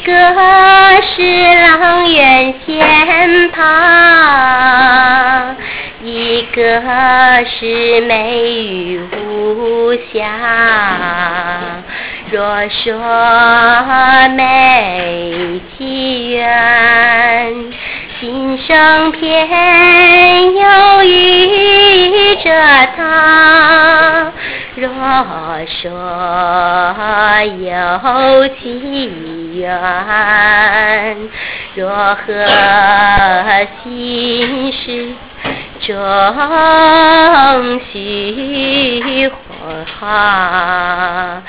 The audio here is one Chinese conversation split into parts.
个是阆苑仙旁，一个是美玉无瑕。若说美其缘，今生偏又遇着他。若说有其缘，若何心事终须还。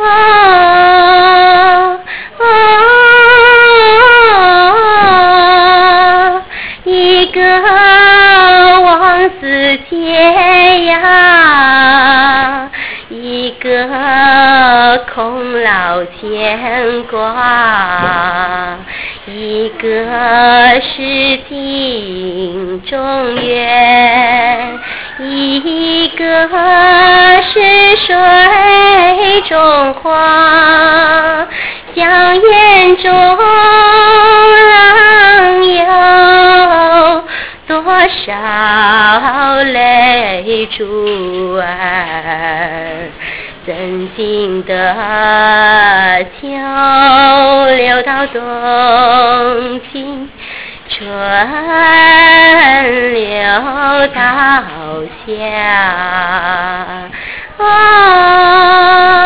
一个望似天涯，一个空劳牵挂，一个是镜中月，一个是水中花，香烟中有多少泪珠儿，怎经得秋流到冬尽，春流到夏。